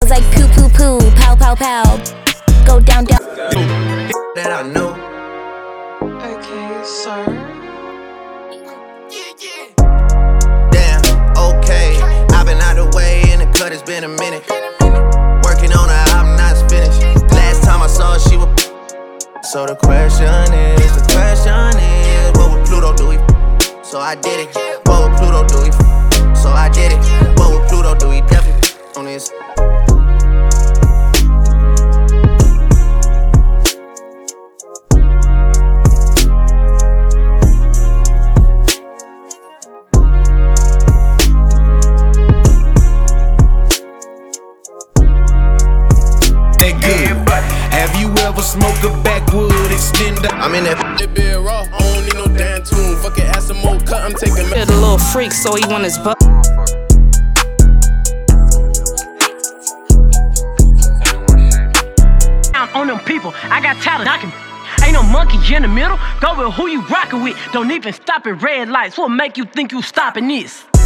Shells like poo poo poo, pow pow pow. Go down down. That I know. Okay, sir. Damn, okay. I've been out the way and the cut, it's been a minute. Working on her, I'm not finished. Last time I saw her, she was. So the question is, what would Pluto do? So I did it. What would Pluto do? So I did it. What would Pluto do? He definitely on this. Have you ever smoked a backwood extender? I'm in that. It be raw, I don't need no damn tune. Fuck it, add some more cut, I'm taking. A little freak, so he want his butt. On them people, I got talent, I can. Ain't no monkey in the middle. Go with who you rockin' with. Don't even stop at red lights. What make you think you stopping this?